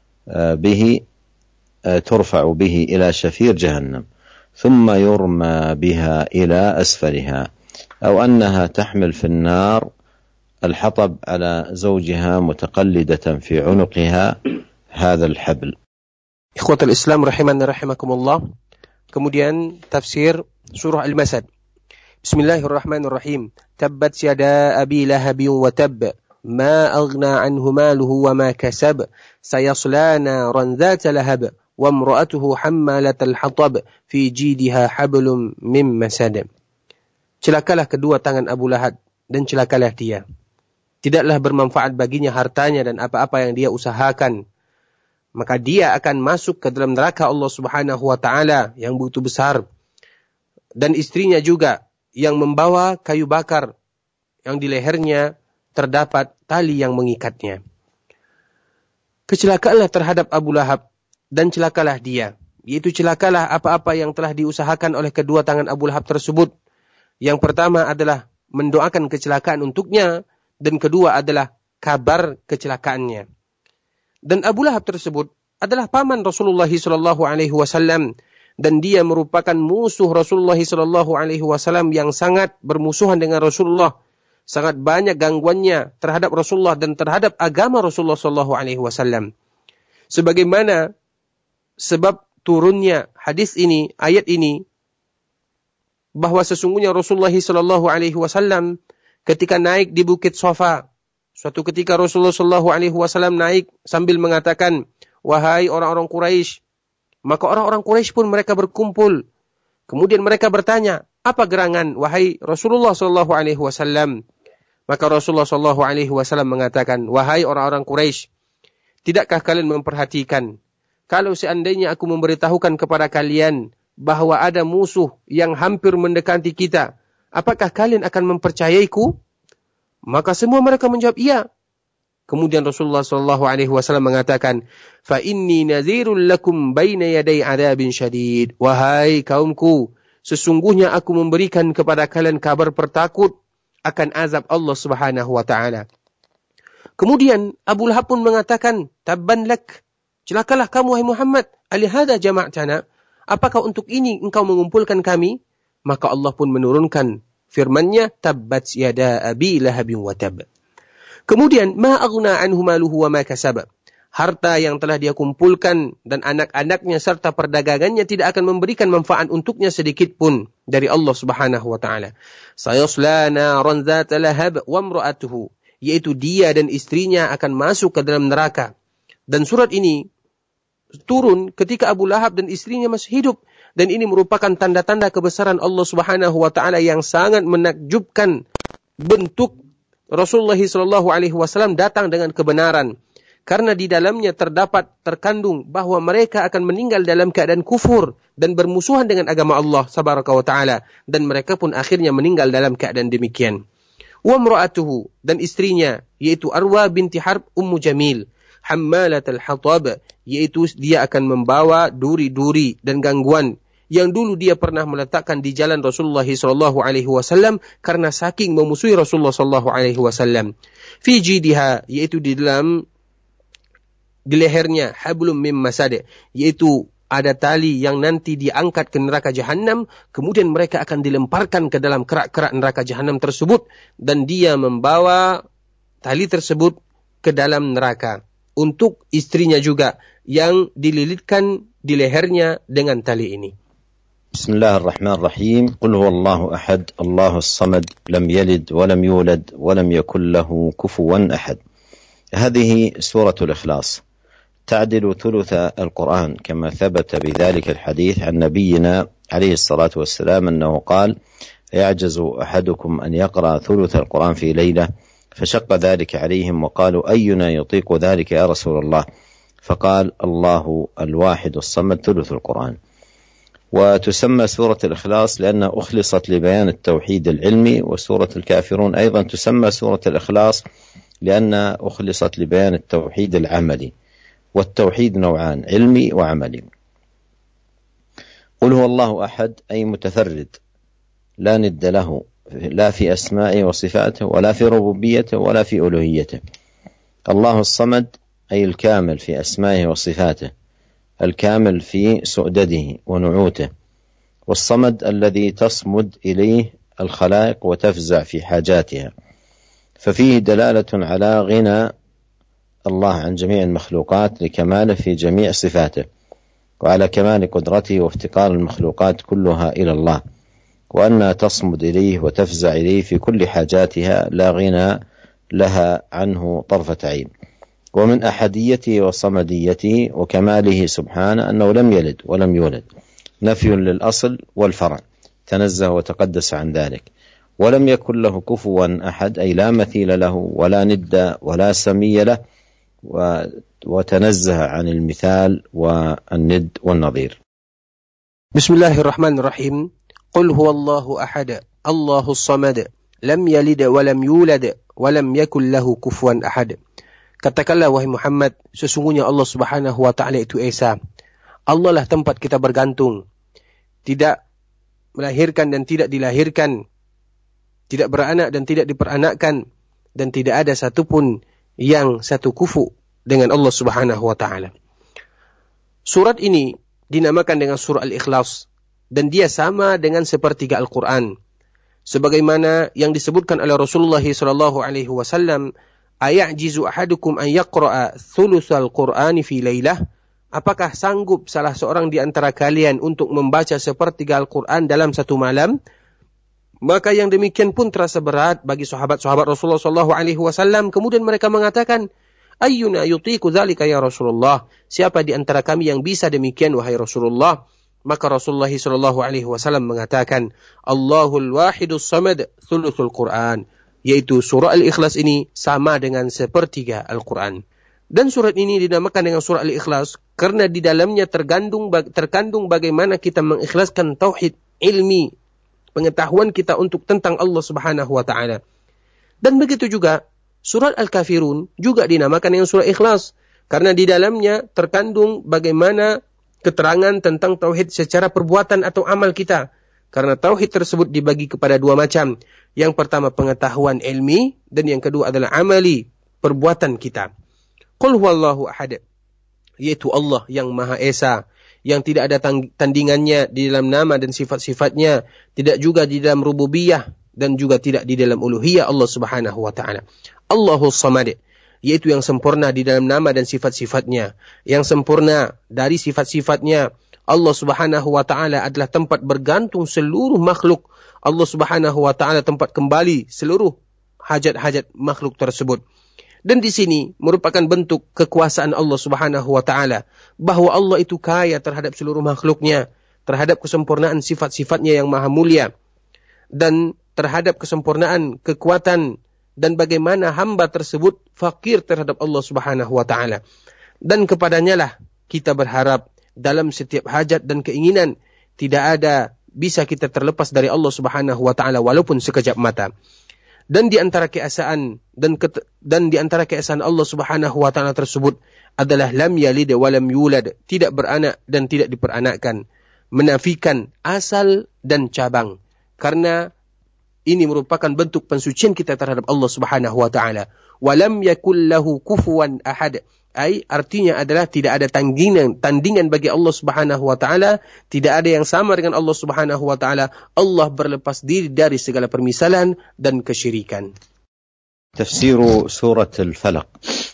به إلى شفير جهنم ثم يرمى بها إلى أسفلها، أو أنها تحمل في النار الحطب على زوجها متقلدة في عنقها هذا الحبل. Ikhwatul Islam rahimani rahimakumullah. Kemudian tafsir surah Al-Masad. Bismillahirrahmanirrahim. Tabbat yada abi lahabin wa tabb ma aghna anhu maluhu wa ma kasab sayasla naran dhata lahab wa imra'atuhu hammalatal hatab fi jidha hablum min masad. Celakalah kedua tangan Abu Lahab dan celakalah dia. Tidaklah bermanfaat baginya hartanya dan apa-apa yang dia usahakan. Maka dia akan masuk ke dalam neraka Allah Subhanahu wa taala yang begitu besar. Dan istrinya juga yang membawa kayu bakar yang di lehernya terdapat tali yang mengikatnya. Kecelakaanlah terhadap Abu Lahab dan celakalah dia. Yaitu celakalah apa-apa yang telah diusahakan oleh kedua tangan Abu Lahab tersebut. Yang pertama adalah mendoakan kecelakaan untuknya, dan kedua adalah kabar kecelakaannya. Dan Abu Lahab tersebut adalah paman Rasulullah SAW, dan dia merupakan musuh Rasulullah SAW yang sangat bermusuhan dengan Rasulullah. Sangat banyak gangguannya terhadap Rasulullah dan terhadap agama Rasulullah SAW. Sebagaimana sebab turunnya hadis ini, ayat ini, bahwa sesungguhnya Rasulullah SAW ketika naik di Bukit Safa, suatu ketika Rasulullah SAW naik sambil mengatakan, wahai orang-orang Quraisy, Maka orang-orang Quraisy pun mereka berkumpul. Kemudian mereka bertanya, apa gerangan wahai Rasulullah SAW? Maka Rasulullah SAW mengatakan, wahai orang-orang Quraisy, tidakkah kalian memperhatikan kalau seandainya aku memberitahukan kepada kalian bahwa ada musuh yang hampir mendekati kita, apakah kalian akan mempercayaiku? Maka semua mereka menjawab iya. Kemudian Rasulullah SAW mengatakan, fa inni nadhirul lakum baina yaday adzabin syadid. Wahai kaumku, sesungguhnya aku memberikan kepada kalian kabar pertakut akan azab Allah Subhanahu wa taala. Kemudian Abu Lahab pun mengatakan, tabban lak, celakalah kamu wahai Muhammad, alihada jama'tana, apakah untuk ini engkau mengumpulkan kami? Maka Allah pun menurunkan firman-Nya, tabbat yada abi lahabin wa tab. Kemudian, ma aghna anhu maluhu wa ma kasab. Harta yang telah dia kumpulkan dan anak-anaknya serta perdagangannya tidak akan memberikan manfaat untuknya sedikit pun dari Allah Subhanahu wa taala. Sayasla naran dzata lahab wa imra'atuhu, yaitu dia dan istrinya akan masuk ke dalam neraka. Dan surat ini turun ketika Abu Lahab dan istrinya masih hidup, dan ini merupakan tanda-tanda kebesaran Allah Subhanahu wa taala yang sangat menakjubkan. Bentuk Rasulullah SAW datang dengan kebenaran, karena di dalamnya terkandung bahwa mereka akan meninggal dalam keadaan kufur dan bermusuhan dengan agama Allah Subhanahu wa taala, dan mereka pun akhirnya meninggal dalam keadaan demikian. Wa imra'atuhu, dan istrinya yaitu Arwa binti Harb Ummu Jamil, hammalatul hatab, yaitu dia akan membawa duri-duri dan gangguan yang dulu dia pernah meletakkan di jalan Rasulullah SAW karena saking memusuhi Rasulullah SAW. Fi jidiha, yaitu di lehernya, hablum mim masad, yaitu ada tali yang nanti diangkat ke neraka jahanam, kemudian mereka akan dilemparkan ke dalam kerak-kerak neraka jahanam tersebut, dan dia membawa tali tersebut ke dalam neraka. Untuk istrinya juga yang dililitkan di lehernya dengan tali ini. بسم الله الرحمن الرحيم. قل هو الله أحد الله الصمد لم يلد ولم يولد ولم يكن له كفوا أحد. هذه سورة الإخلاص تعدل ثلث القرآن كما ثبت بذلك الحديث عن نبينا عليه الصلاة والسلام أنه قال يعجز أحدكم أن يقرأ ثلث القرآن في ليلة فشق ذلك عليهم وقالوا أينا يطيق ذلك يا رسول الله فقال الله الواحد الصمد ثلث القرآن. وتسمى سورة الإخلاص لأنها أخلصت لبيان التوحيد العلمي، وسورة الكافرون أيضا تسمى سورة الإخلاص لأنها أخلصت لبيان التوحيد العملي، والتوحيد نوعان، علمي وعملي. قل هو الله أحد أي متفرد لا ند له، لا في أسمائه وصفاته ولا في ربوبيته ولا في ألوهيته. الله الصمد أي الكامل في أسمائه وصفاته، الكامل في سؤدده ونعوته، والصمد الذي تصمد إليه الخلائق وتفزع في حاجاتها، ففيه دلالة على غنى الله عن جميع المخلوقات لكماله في جميع صفاته، وعلى كمال قدرته وافتقار المخلوقات كلها إلى الله، وأنها تصمد إليه وتفزع إليه في كل حاجاتها لا غنى لها عنه طرفة عين. ومن أحديته وصمديته وكماله سبحانه أنه لم يلد ولم يولد، نفي للأصل والفرع، تنزه وتقدس عن ذلك. ولم يكن له كفوا أحد أي لا مثيل له ولا ند ولا سمي له، وتنزه عن المثال والند والنظير. بسم الله الرحمن الرحيم. قل هو الله أحد الله الصمد لم يلد ولم يولد ولم يكن له كفوا أحد. Katakanlah wahai Muhammad, sesungguhnya Allah Subhanahu wa taala itu Esa. Allah lah tempat kita bergantung. Tidak melahirkan dan tidak dilahirkan, tidak beranak dan tidak diperanakkan, dan tidak ada satupun yang satu kufu dengan Allah Subhanahu wa taala. Surat ini dinamakan dengan surah Al-Ikhlas, dan dia sama dengan sepertiga Al-Quran. Sebagaimana yang disebutkan oleh Rasulullah SAW, ayajizu ahadukum an yaqra'a thulutsal Qur'ani fi lailah? Apakah sanggup salah seorang di antara kalian untuk membaca sepertiga Al-Quran dalam satu malam? Maka yang demikian pun terasa berat bagi sahabat-sahabat Rasulullah SAW. Kemudian mereka mengatakan, Ayyuna yutiku dzalika ya Rasulullah? Siapa di antara kami yang bisa demikian wahai Rasulullah? Maka Rasulullah sallallahu alaihi wasallam mengatakan, Allahul wahidus samad thuluthul Quran, yaitu surah Al-Ikhlas ini sama dengan sepertiga Al-Quran. Dan surat ini dinamakan dengan surah Al-Ikhlas karena di dalamnya terkandung bagaimana kita mengikhlaskan tauhid ilmi, pengetahuan kita untuk tentang Allah Subhanahu wa taala. Dan begitu juga surat Al-Kafirun juga dinamakan dengan surah Ikhlas karena di dalamnya terkandung bagaimana keterangan tentang tauhid secara perbuatan atau amal kita. Karena tauhid tersebut dibagi kepada dua macam. Yang pertama pengetahuan ilmi dan yang kedua adalah amali, perbuatan kita. Qul huwallahu ahad, yaitu Allah yang Maha Esa, yang tidak ada tandingannya di dalam nama dan sifat-sifatnya, tidak juga di dalam rububiyah dan juga tidak di dalam uluhiyah Allah Subhanahu wa taala. Allahus Samad, yaitu yang sempurna di dalam nama dan sifat-sifatnya, yang sempurna dari sifat-sifatnya. Allah Subhanahu wa taala adalah tempat bergantung seluruh makhluk. Allah Subhanahu wa taala tempat kembali seluruh hajat-hajat makhluk tersebut. Dan di sini merupakan bentuk kekuasaan Allah Subhanahu wa taala, bahwa Allah itu kaya terhadap seluruh makhluknya, terhadap kesempurnaan sifat-sifatnya yang maha mulia, dan terhadap kesempurnaan kekuatan dan bagaimana hamba tersebut fakir terhadap Allah Subhanahu wa taala. Dan kepadanya lah kita berharap dalam setiap hajat dan keinginan. Tidak ada bisa kita terlepas dari Allah Subhanahu wa taala walaupun sekejap mata. Dan di antara keesaan dan di antara keesaan Allah Subhanahu wa taala tersebut adalah lam yalid wa lam yulad, tidak beranak dan tidak diperanakkan, menafikan asal dan cabang. Karena ini merupakan bentuk pensucian kita terhadap Allah Subhanahu wa taala. Walam yakul lahu kufuwan ahad. Artinya adalah tidak ada tandingan bagi Allah Subhanahu wa taala, tidak ada yang sama dengan Allah Subhanahu wa taala. Allah berlepas diri dari segala permisalan dan kesyirikan. Tafsir surah Al-Falaq.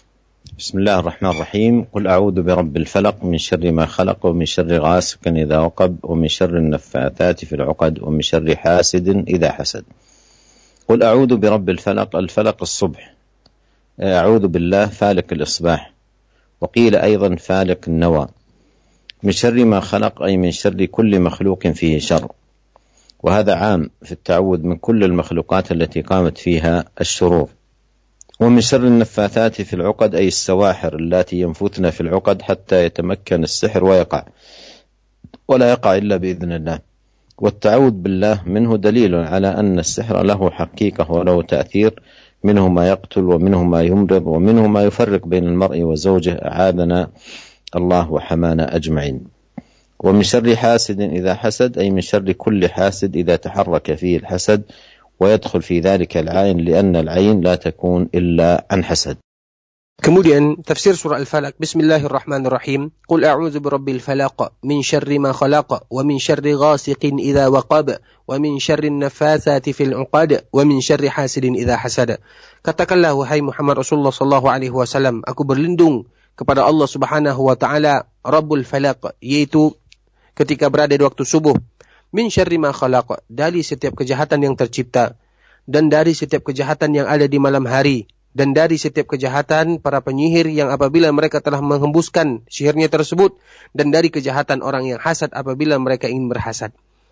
Bismillahirrahmanirrahim. Qul a'udzu birabbil falaq min syarri ma khalaq wa min syarri ghasiqin idza waqab wa min syarri an-naffathati fil 'uqad wa min syarri hasidin idza hasad. Qul a'udzu birabbil falaq. Al-falaq as-subh. A'udzu billah faliq al-isbah. وقيل أيضا فالق النوى. من شر ما خلق أي من شر كل مخلوق فيه شر، وهذا عام في التعوذ من كل المخلوقات التي قامت فيها الشرور. ومن شر النفاثات في العقد أي السواحر التي ينفثن في العقد حتى يتمكن السحر ويقع، ولا يقع إلا بإذن الله. والتعوذ بالله منه دليل على أن السحر له حقيقة وله تأثير، منه ما يقتل ومنه ما يمرض ومنه ما يفرق بين المرء وزوجه، أعاذنا الله وحمانا أجمعين. ومن شر حاسد إذا حسد أي من شر كل حاسد إذا تحرك فيه الحسد، ويدخل في ذلك العين لأن العين لا تكون إلا عن حسد. Kemudian tafsir surah Al-Falaq. Bismillahirrahmanirrahim. Qul a'udzu birabbil falaq min syarri ma khalaq wa min syarri ghasiqin idza waqab wa min syarri an-naffatsati fil 'uqad wa min syarri hasidin idza hasad. Katakanlah wahai Muhammad Rasulullah sallallahu alaihi wasallam, aku berlindung kepada Allah Subhanahu wa taala Rabbul Falaq, yaitu ketika berada di waktu subuh. Min syarri ma khalaq, dari setiap kejahatan yang tercipta, dan dari setiap kejahatan yang ada di malam hari, dan dari setiap kejahatan para penyihir yang apabila mereka telah menghembuskan sihirnya tersebut, dan dari kejahatan orang yang hasad apabila mereka ingin berhasad.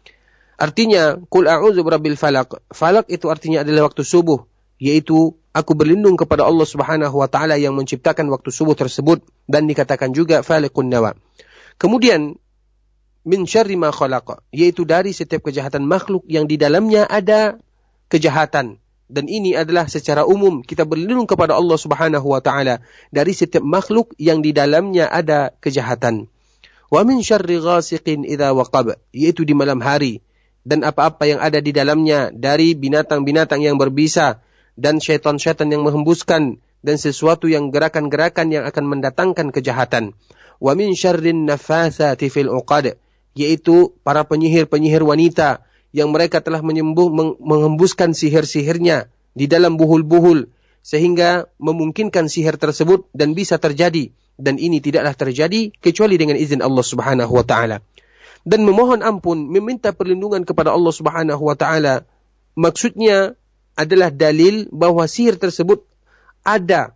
Artinya, Qul a'udzu birabbil falaq. Falaq itu artinya adalah waktu subuh, yaitu aku berlindung kepada Allah Subhanahu wa taala yang menciptakan waktu subuh tersebut, dan dikatakan juga faliqun nawa. Kemudian min syarri ma khalaq, yaitu dari setiap kejahatan makhluk yang di dalamnya ada kejahatan. Dan ini adalah secara umum kita berlindung kepada Allah Subhanahu wa taala dari setiap makhluk yang di dalamnya ada kejahatan. Wa min syarri ghasiqin idza waqab, yaitu di malam hari dan apa-apa yang ada di dalamnya dari binatang-binatang yang berbisa dan syaitan-syaitan yang menghembuskan dan sesuatu yang gerakan-gerakan yang akan mendatangkan kejahatan. Wa min syarrin naffatsati fil 'uqad, yaitu para penyihir-penyihir wanita yang mereka telah menghembuskan sihir-sihirnya di dalam buhul-buhul sehingga memungkinkan sihir tersebut dan bisa terjadi, dan ini tidaklah terjadi kecuali dengan izin Allah Subhanahu wa taala. Dan memohon ampun, meminta perlindungan kepada Allah Subhanahu wa taala, maksudnya adalah dalil bahwa sihir tersebut ada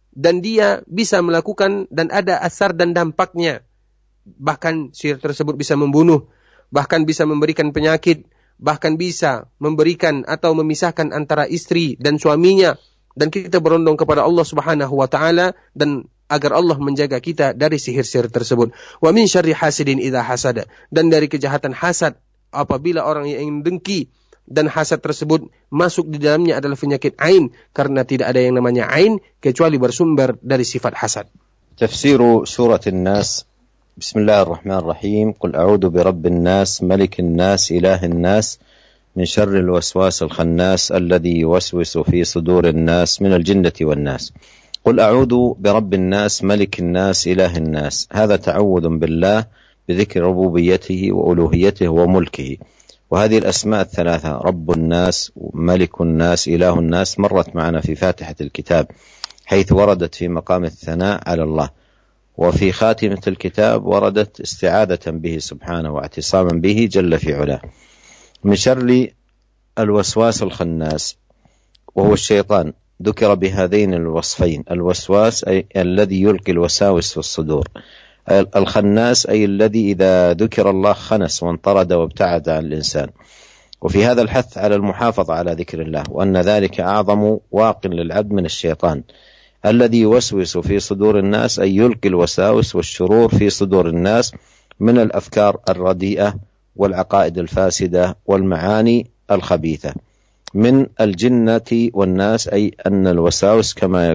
dan dia bisa melakukan dan ada asar dan dampaknya. Bahkan sihir tersebut bisa membunuh, bahkan bisa memberikan penyakit, bahkan bisa memberikan atau memisahkan antara istri dan suaminya. Dan kita berondong kepada Allah Subhanahu wa taala dan agar Allah menjaga kita dari sihir-sihir tersebut. Wa min syarri hasidin idza hasada, dan dari kejahatan hasad apabila orang yang ingin dengki dan hasad tersebut masuk di dalamnya adalah penyakit ain, karena tidak ada yang namanya ain kecuali bersumber dari sifat hasad. تفسير سورة الناس. بسم الله الرحمن الرحيم. قل أعوذ برب الناس ملك الناس إله الناس من شر الوسواس الخناس الذي يوسوس في صدور الناس من الجنة والناس. قل أعوذ برب الناس ملك الناس إله الناس. هذا تعوذ بالله بذكر ربوبيته وألوهيته وملكه. وهذه الأسماء الثلاثة رب الناس ملك الناس إله الناس مرت معنا في فاتحة الكتاب، حيث وردت في مقام الثناء على الله، وفي خاتمة الكتاب وردت استعاذة به سبحانه واعتصاما به جل في علاه من شر الوسواس الخناس وهو الشيطان. ذكر بهذين الوصفين، الوسواس أي الذي يلقي الوساوس في الصدور، الخناس أي الذي إذا ذكر الله خنس وانطرد وابتعد عن الإنسان. وفي هذا الحث على المحافظة على ذكر الله، وأن ذلك أعظم واق للعبد من الشيطان الذي يوسوس في صدور الناس، أي يلقي الوساوس والشرور في صدور الناس من الأفكار الرديئة والعقائد الفاسدة والمعاني الخبيثة من الجنة والناس، أي أن الوساوس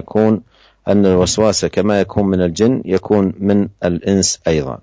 كما يكون من الجن يكون من الإنس أيضا.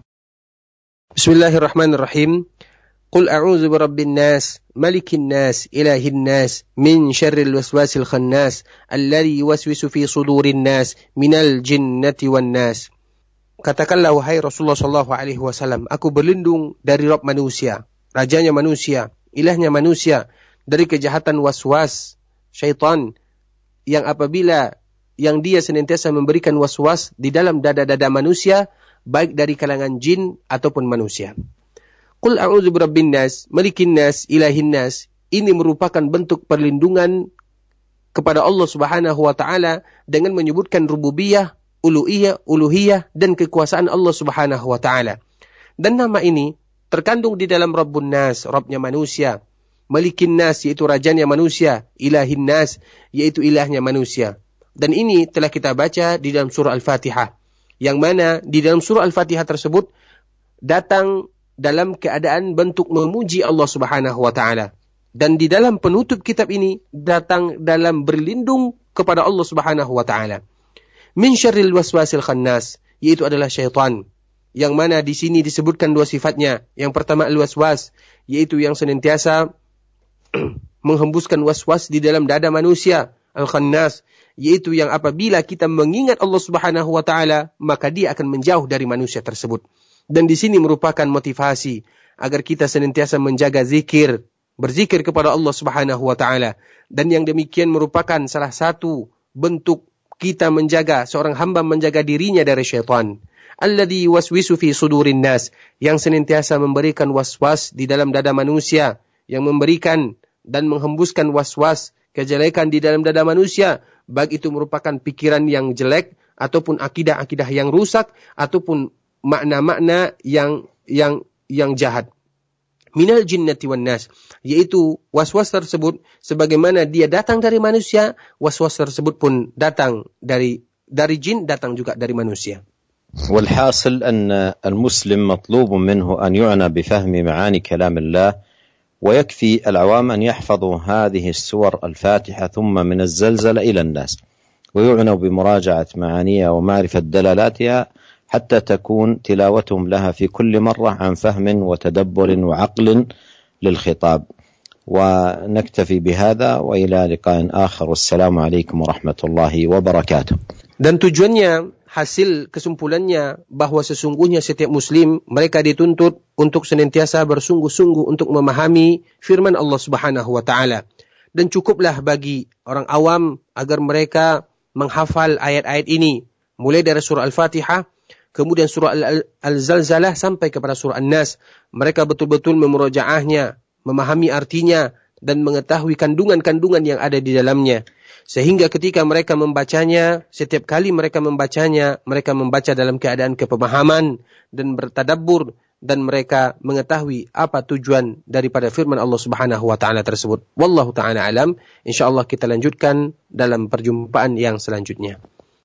بسم الله الرحمن الرحيم. قل أعوذ برب الناس ملك الناس إله الناس من شر الوسواس الخناس الذي يوسوس في صدور الناس من الجنة والناس. Katakanlah wahai Rasulullah SAW, aku berlindung dari Rabb manusia, rajanya manusia, ilahnya manusia, dari kejahatan waswas syaitan yang apabila yang dia senantiasa memberikan waswas di dalam dada-dada manusia, baik dari kalangan jin ataupun manusia. Qul a'udzu birabbin nas, malikin nas, ilahin nas. Ini merupakan bentuk perlindungan kepada Allah Subhanahu wa taala dengan menyebutkan rububiyah, uluhiyah dan kekuasaan Allah Subhanahu wa taala. Dan nama ini terkandung di dalam Rabbun Nas, Rabbnya manusia, Malikin Nas yaitu rajanya manusia, Ilahin Nas yaitu ilahnya manusia. Dan ini telah kita baca di dalam surah Al-Fatihah, yang mana di dalam surah Al-Fatihah tersebut datang dalam keadaan bentuk memuji Allah Subhanahu wa taala. Dan di dalam penutup kitab ini datang dalam berlindung kepada Allah Subhanahu wa taala. Min syarril waswasil khannas, yaitu adalah syaitan. Yang mana di sini disebutkan dua sifatnya. Yang pertama al-waswas, yaitu yang senantiasa menghembuskan waswas di dalam dada manusia. Al-khannas, yaitu yang apabila kita mengingat Allah Subhanahu wa taala, maka dia akan menjauh dari manusia tersebut. Dan di sini merupakan motivasi agar kita senantiasa menjaga zikir, berzikir kepada Allah Subhanahu wa taala. Dan yang demikian merupakan salah satu bentuk kita menjaga, seorang hamba menjaga dirinya dari syaitan. Alladzi waswisu fi sudurin nas, yang senantiasa memberikan waswas di dalam dada manusia, yang memberikan dan menghembuskan waswas kejelekan di dalam dada manusia, baik itu merupakan pikiran yang jelek ataupun akidah-akidah yang rusak ataupun makna-makna yang jahat. Minal jinnati wan nas, yaitu waswas tersebut sebagaimana dia datang dari manusia, waswas tersebut pun datang dari jin, datang juga dari manusia. والحاصل أن المسلم مطلوب منه أن يعنى بفهم معاني كلام الله، ويكفي العوام أن يحفظوا هذه السور الفاتحة ثم من الزلزلة إلى الناس، ويعنوا بمراجعة معانيها ومعرفة دلالاتها حتى تكون تلاوتهم لها في كل مرة عن فهم وتدبر وعقل للخطاب. ونكتفي بهذا وإلى لقاء آخر، والسلام عليكم ورحمة الله وبركاته. Dan tujuannya, hasil kesimpulannya bahwa sesungguhnya setiap muslim mereka dituntut untuk senantiasa bersungguh-sungguh untuk memahami firman Allah Subhanahu wa taala. Dan cukuplah bagi orang awam agar mereka menghafal ayat-ayat ini mulai dari surah Al-Fatihah, kemudian surah Al-Zalzalah sampai kepada surah An-Nas. Mereka betul-betul memurajaahnya, memahami artinya, dan mengetahui kandungan-kandungan yang ada di dalamnya. Sehingga ketika mereka membacanya, setiap kali mereka membacanya, mereka membaca dalam keadaan kepemahaman dan bertadabbur, dan mereka mengetahui apa tujuan daripada firman Allah Subhanahu wa taala tersebut. Wallahu taala alam. Insyaallah kita lanjutkan dalam perjumpaan yang selanjutnya.